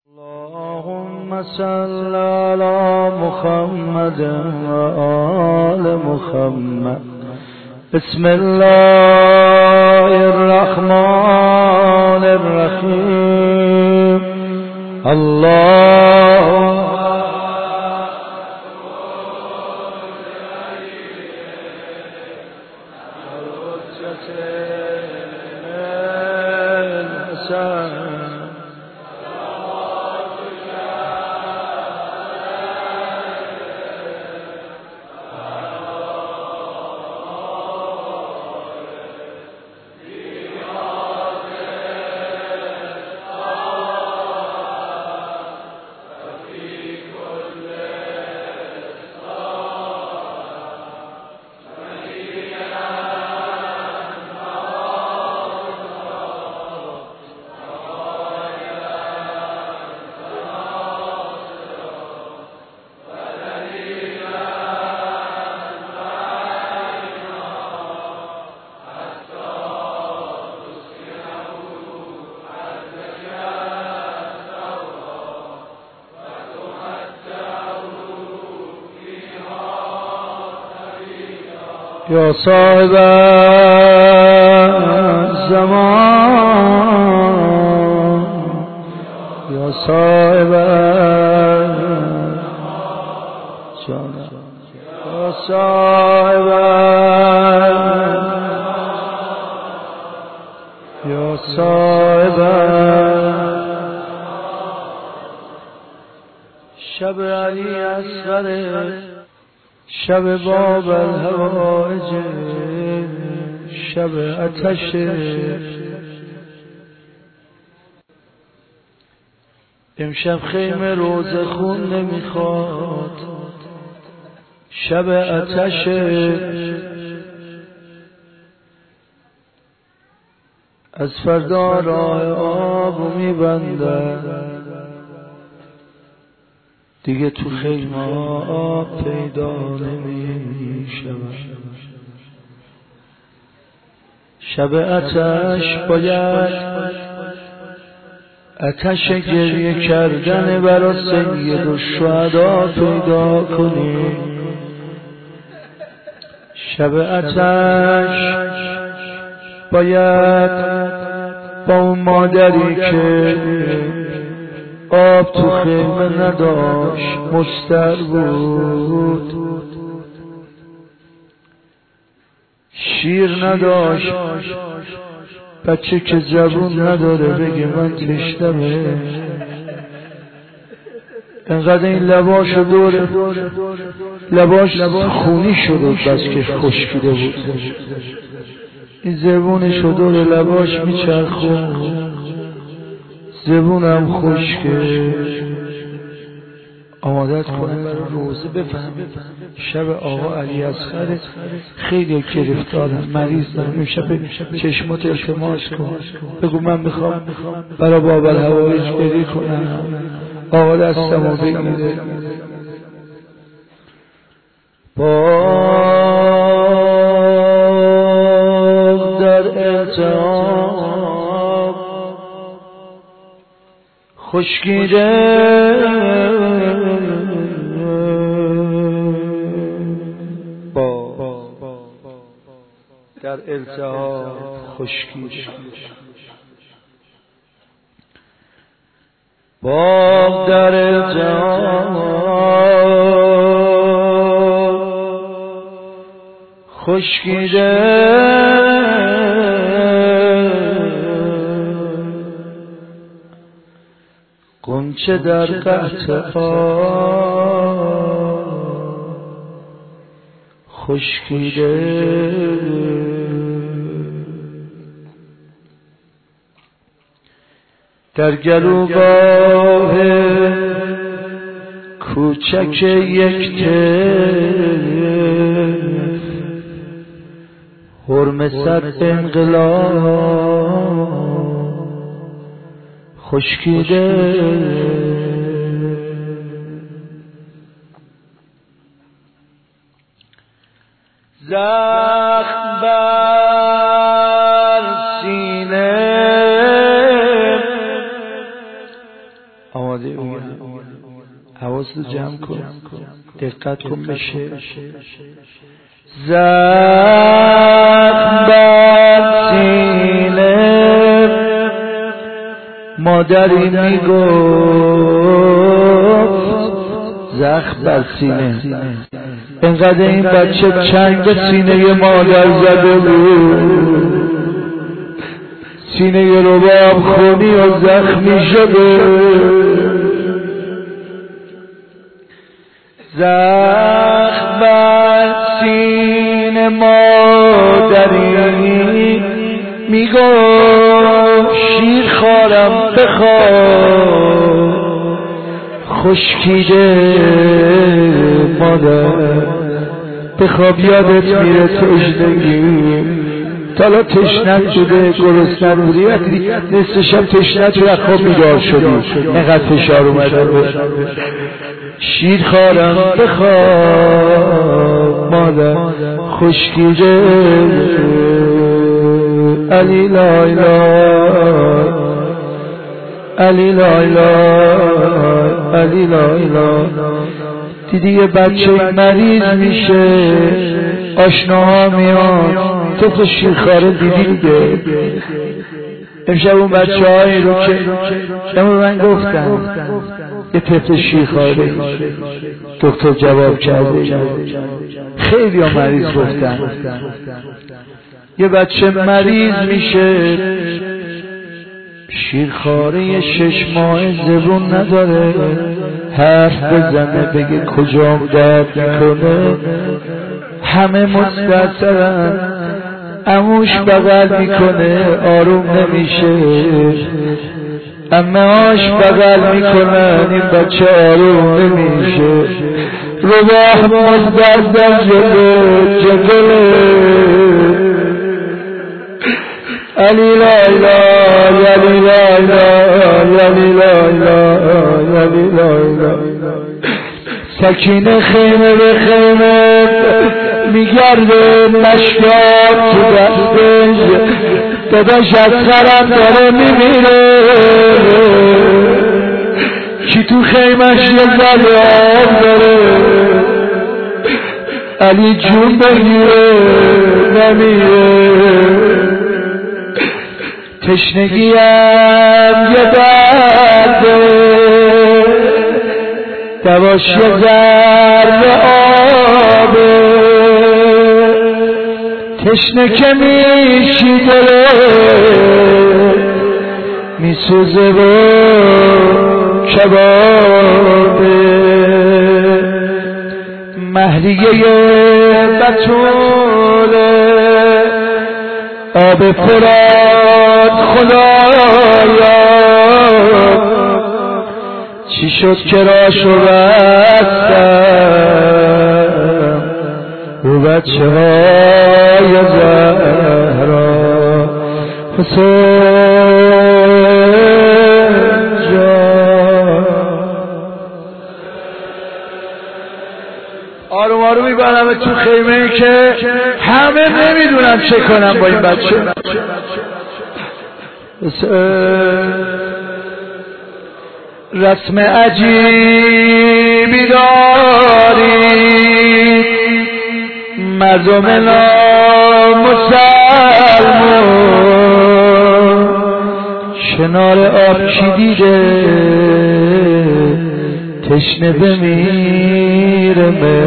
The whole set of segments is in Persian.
اللهم صل على محمد وآل محمد. بسم الله الرحمن الرحيم. اللهم يا صاحب الزمان يا صاحب يا صاحب يا صاحب شب علی اصغر شب باب الهوائج شب آتش امشب خیمه روزه خون نمیخواد شب آتش از فردا راه آب میبندن دیگه تو خیمه آب پیدا نمیشود. شب آتش باید آتش گریه کردن برا سید الشهدا پیدا کنی. شب آتش باید با اون مادری که آب تو خیمه نداشت مستر بود شیر نداشت بچه که زبون نداره بگه من تشنمه انقدر این لباش دور لباش خونی شده بس که خشکیده بود این زبونش دور لباش میچرخون زبونم خشکه آمادت کنم برای روزه بفهمید شب آقا علی اصغر خیلی گرفتارم مریض دارم امشب چشمات التماس کن بگو من میخوام برای باب الهوائج گریه کنم آقا دستمو بگیره باغ در التهاب خشکیده در التهاب خشکیده باغ در التهاب خشکیده غنچه در قحط خشکیده در گلوگاه کوچک یک طفل حرم صد انقلاب خشکیده زخم بر سینه آماده بگم حواست رو جمع کن دقت کن به شعر. زخم بر سینه مادری میگفت، زخم بر سینه. انقدر این بچه چنگ به سینه مادر زده بود، سینه رباب خونی و زخمی شده. زخم بر سینه مادری میگفت شیر خارم بخواب، خشکیده مادر بخواب یادت میره تشنگی. تالا تشنت شده گرسنه بودی وقتی نصف شب تشنت شده خواب بیدار شدی اینقدر فشار اومده بود. شیر خارم بخواب مادر خشکیده. علی لایلا علی لایلا علی لایلا. دیدی یه بچه مریض میشه آشناها میان تو شیرخواره دیدی دیگه. امشب اون بچه هایی رو که شما من گفتم یه طفل شیرخواره دکتر جواب کرده، خیلی ها مریض گفتن. یه بچه مریض میشه شیرخواره 6 ماه زبون نداره، حرف بزنه بگه کجام درد میکنه. همه مستثرن، عموش بغل میکنه آروم نمیشه، عمه‌هاش بغل میکنن این بچه آروم نمیشه. رباه مستثر جلو علی لایلا علی لایلا علی لایلا علی لایلا. سکینه خیمه به خیمه میگرده مشکات تو دستش، داداش از خرم داره میمیره. کی تو خیمش یه ذره آب داره علی جون بگیره نمیره. تشنگیم یه درده دواش یه ذره آبه، تشنه که میشی داره میسوزه و کبابه. مهریه بطوله آب فرات خدایا، چی شد که راشو بستم رو بچه های زهرا. حسین جان آروم آروم میبرم تو خیمه که همه نمیدونم چه کنم با این بچه. رسم عجیبی داری مردم نامسلمون، کنار آب کی دیده تشنه بمیره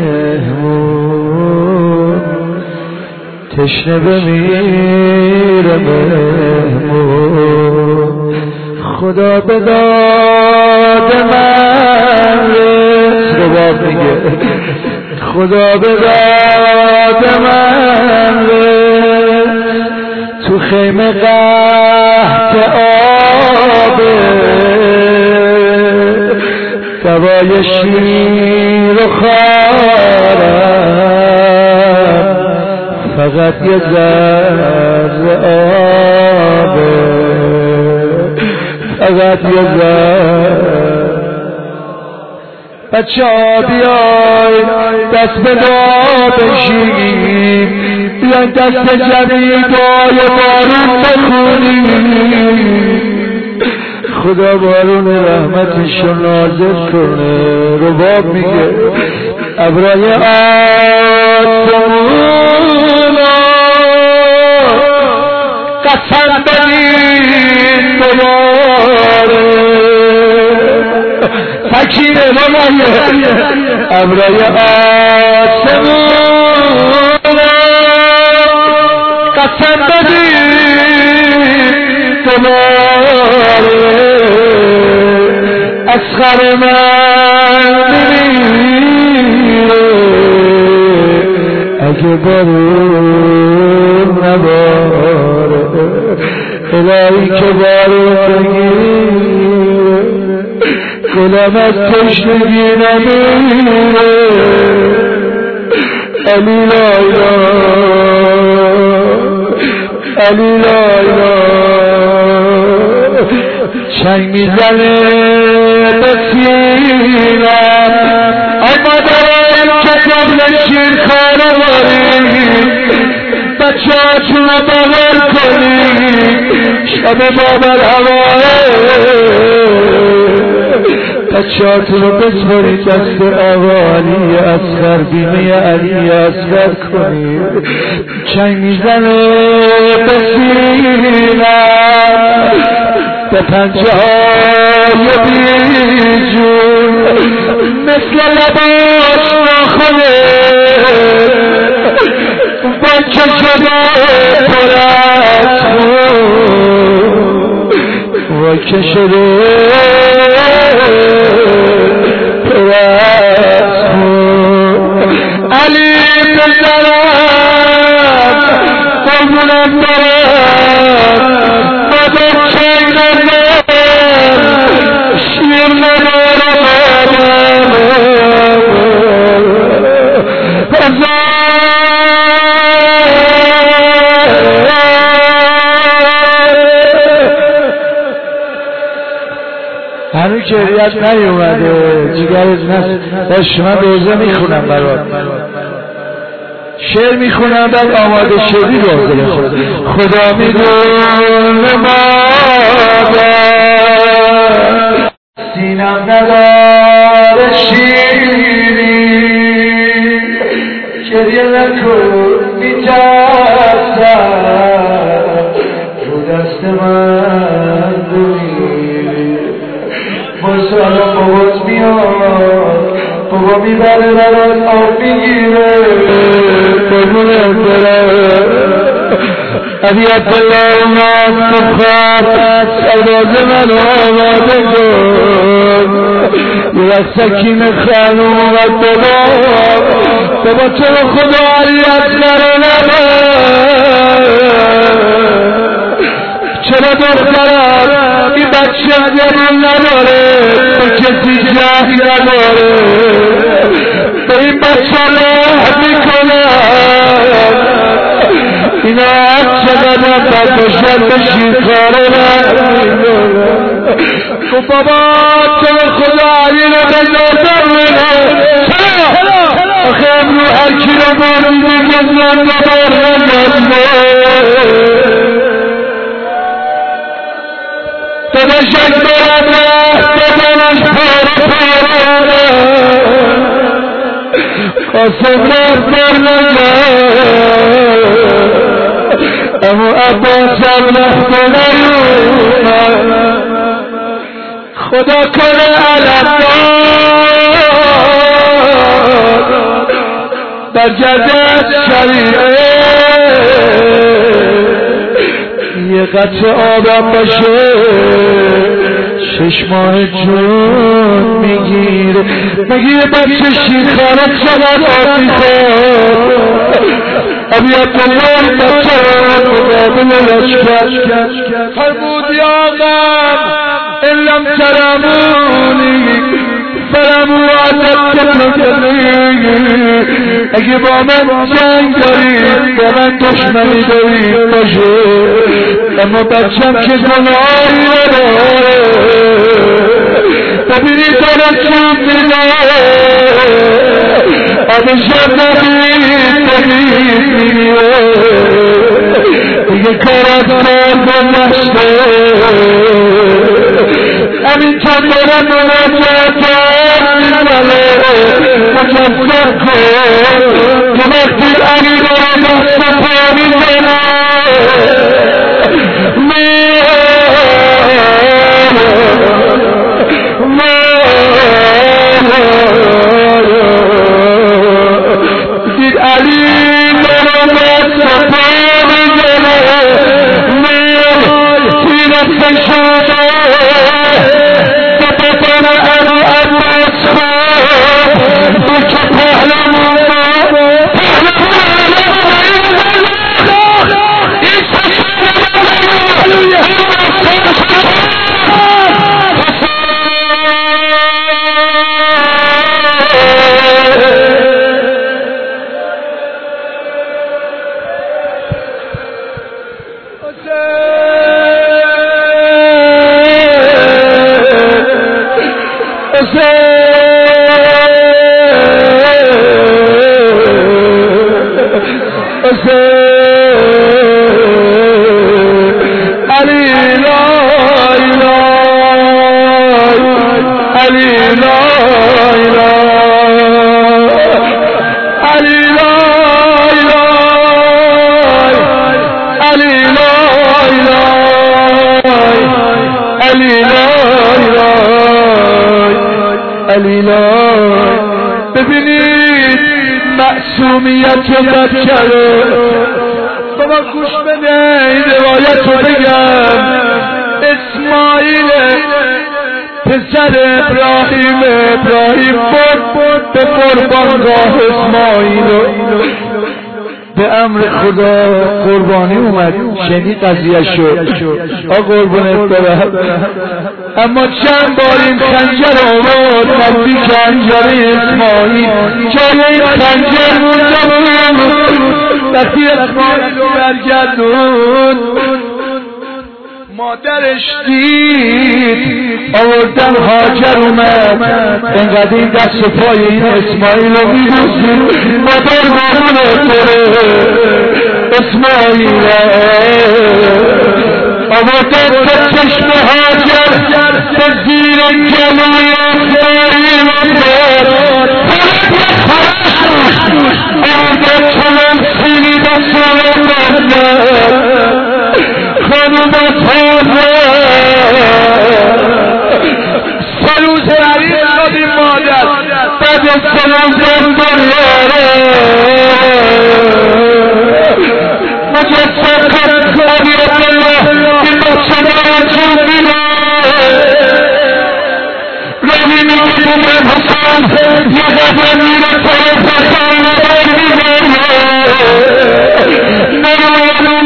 مهمون، تشنه بمیره مهمون. خدا به داد من رس رباب میگه، خدا به داد من رس تو خیمه قحط آبه، دوای شیر و خارم فقط یه ذره آبه، فقط یه ذره. بچه ها بیای دست به دعا بشیم، بیای دست جمعی دعای بارون بخونیم. خدا بارون رحمتشو نازل کنه. رباب میگه ابرای آسمونا قسم بدید دوباره فکیره بابایه ابرای آسمونا قسم بدید دوباره اصغر من میمیره اگه بارون نباره الهی که بارون بگیره گلم از تشنگی نمیره علی لایلا علی لایلا چنگ میزنه به سینم اما دارم که قبل شیر خانه بارید بچه هاتون رو بغل کنید شب بابر هواه بچه هاتون رو بسپارید دست آقا علی اصغر بیمه علی اصغر کنید چنگ میزنه به سینم به پنجه های بیجون مثل لباش ناخونه بچه شده پرد بچه شده پرد علی بزرم قربونم برم مدر چنگ شیر ندارم هنو که ریت نیومده جگرت نست باش من روزه میخونم برات شعر میخونم بعد آماده شدی روزه بخونم خدا میدونه مادر سینم نداره شیری گریه نکن میترسم رو دست من بمیری باز الان بابات میاد بابا میبره برات آب میگیره قربونت برم علی عبدالله اومد تو خواب سرباز من آماده کن یه وقت سکین خانوم اومد بابا تو رو خدا علی اصغر چرا دخترم این بچه گرون نداره به کسی جهی نداره به این بچه راه میکنم اینا چقدر برداشتن به شیرکاره تو بابا تو خدا علی رو بزردن منه چرا؟ آخه امرو هر کی رو باریدی گذرم ببار نگذره داداشک دارم بدنش پاره پاره قاسم بر نگذره اما عباسم نخته نیومد خدا کنه علمدار در جدت شریعه یه قطع آبم باشه 6 ماه جون میگیره مگه بچه شیرخانه چقدر آب میخواد ابی عبدالله بچه مقابل لشکر فرمود یا غم ان لم ترمونی فرمو عددتنی اگه با من جنگ دارید با من دشمنی دارید باشه اما بچم که گناهی نداره ببینید داره چوب میداره آدشم نبید دیگه کار از کار گذشته همینطور دارم مناجات مجسد کن که وقتی علی داره دست پا میزنه دید علی داره دست پا میزنه سینت شده بپتن علی عباس خود که پهلوان ببینید معصومیت بچره بابا گوش بده این روایت رو بگم اسماعیل پسر ابراهیم برد به قربانگاه اسماعیل به امر خدا قربانی اومد شنید قضیه شد قربونت برم اما چند بار این خنجر آورد نزدیک خنجر اسماعیل جای این خنجر مونده وقتی اسماعیل رو برگردون مادرش دید آوردن هاجر اومد انقدر این دست و پای این اسماعیل رو میبوسید مادر قربونت بره اسماعیل آوردن تا چشم هاجر به زیر گلوی اسماعیل آوردن چنان سینی دست رو خانوم تازه سلوز عریض شدی مادر بعد سلام دندر یاره مجسد خدکاری الله این بچه مرچون بیره روی میگیم حسن یه قدر میره طرف حسن نبر میگه نرویدون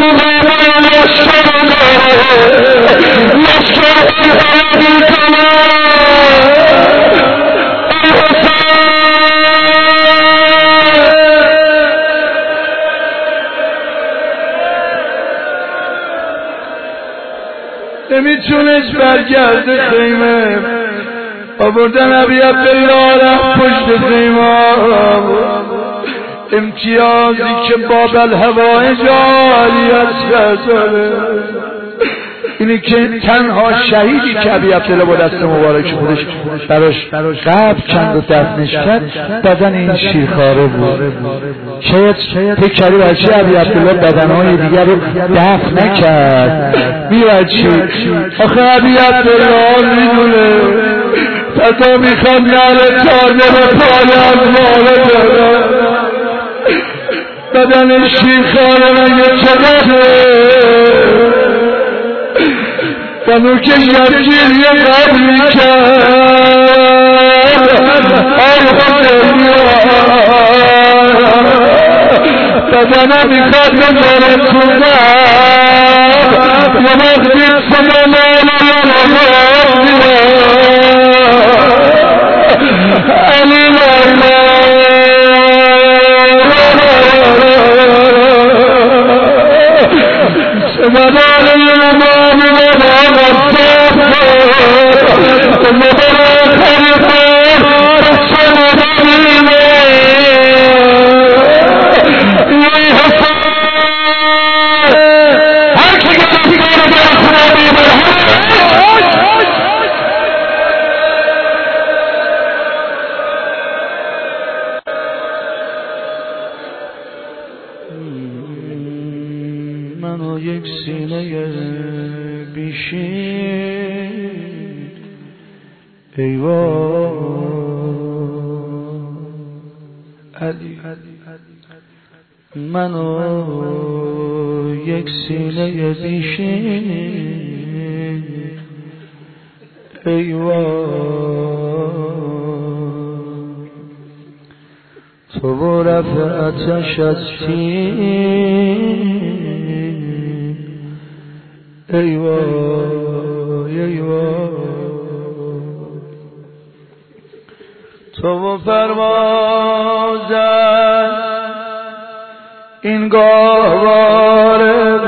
نمیتونست برگرده خیمه آوردن ابی عبدالله رفت پشت خیمه امتیازی که باب الهوای جالی از داره اینی که تنها شهیدی که ابی عبدالله با دست مبارک خودش براش قبر کند و دفنش کرد بدن این شیرخواره بود شاید فکری برچی ابی عبدالله بدنهای دیگر رو دفن نکرد میبرچی آخه ابی عبدالله میدونه فتا میخواد نره تازه به پای از ماله داره بدن شیرخواره مگه چقدره بنو که شبگیر یه قبلی کرد آی بدنم میخواد بذاره کنم یه وقتی سنمان علی لیلا سمدان امام نبام الصف مبارک خریفان رسول دلیمه یا حسین هر کی گفتی که رو برخونه بیبرهن ای وای علی منو یک سینه بیشین ای وای تو و رفعتش هستی ای وای ای وای تو و پروازت این گاهواره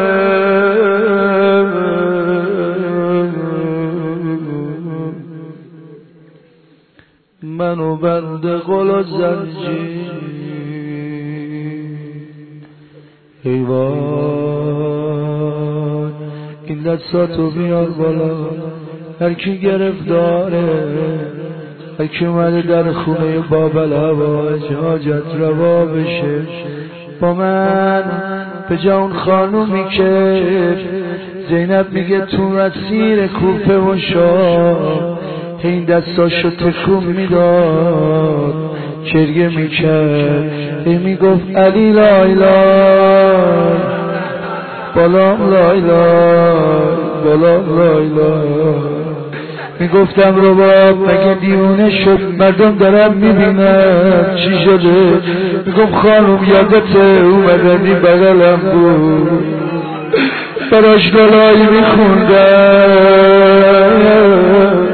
منو بند قل و زنجیر ای وای این دستاتو بیار بالا هر کی گرفتاره هر کی اومده در خونه بابل هواج حاجت روا بشه با من به جا اون خانومی که زینب میگه تو مسیر کوفه و شاه این دستاشو تکون میداد چرگه میکرد میگفت علی لای لای بالام لای لای بالام لای لای میگفتم رباب مگه دیونه شد مردم دارم میبینن چی شده میگم خانم یادته اومدنی بغلم بود براش دلایی میخوندم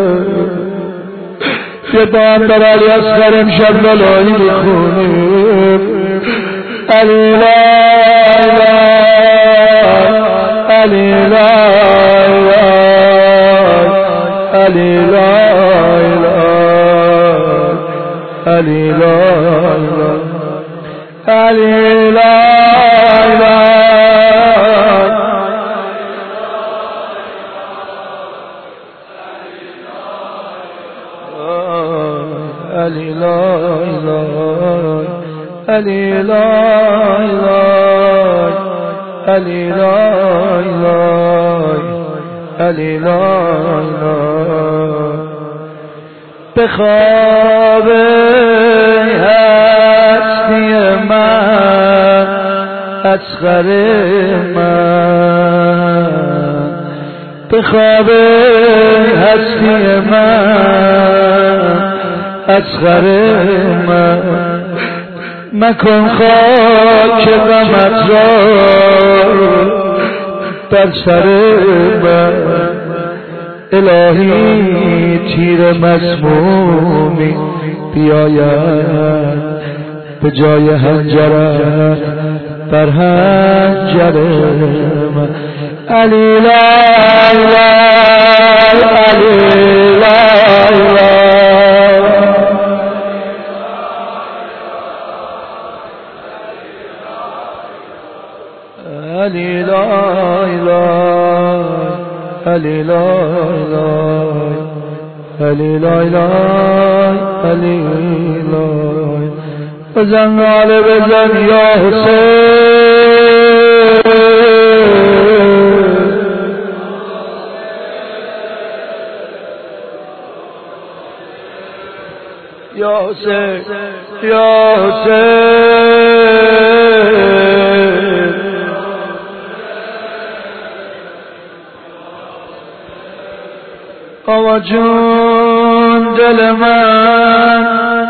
یه با هم در علی اصغر امشب دلایی میخونیم علی لای علی لای علی لای علی لای علی لای علی لای علی لای علی لای علی لای به خواب هستی من اصغر من به خواب هستی من اصغر من مکن خاک غمت را بر سر من الهی تیر مسمومی بیاید به جای حنجرت بر حنجر من علی لای علی لای علی لای علی لای علی لای علی لای بزن ناله بزن یا حسین یا حسین یا حسین آقا جون دل من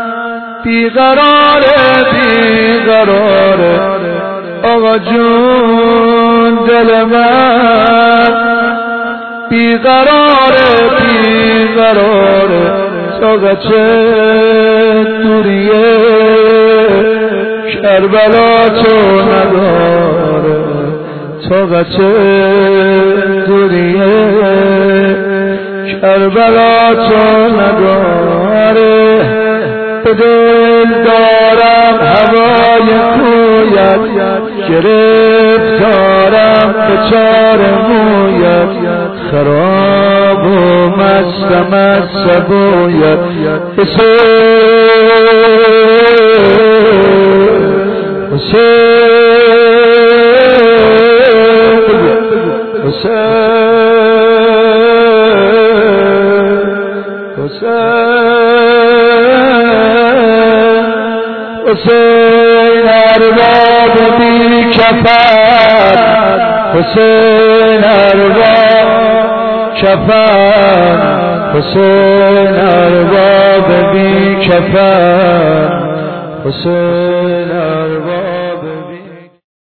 بیقراره بیقراره آقا جون دل من بیقراره بیقراره آقا چه دوریه کربلا تو نداره آقا چه دوریه کربلا تو نداره به دل دارم هوای کویت گرفتارم به چار مویت خراب و مستم از سبویت حسین ارباب بی کفن حسین ارباب کفن حسین ارباب بی کفن حسین ارباب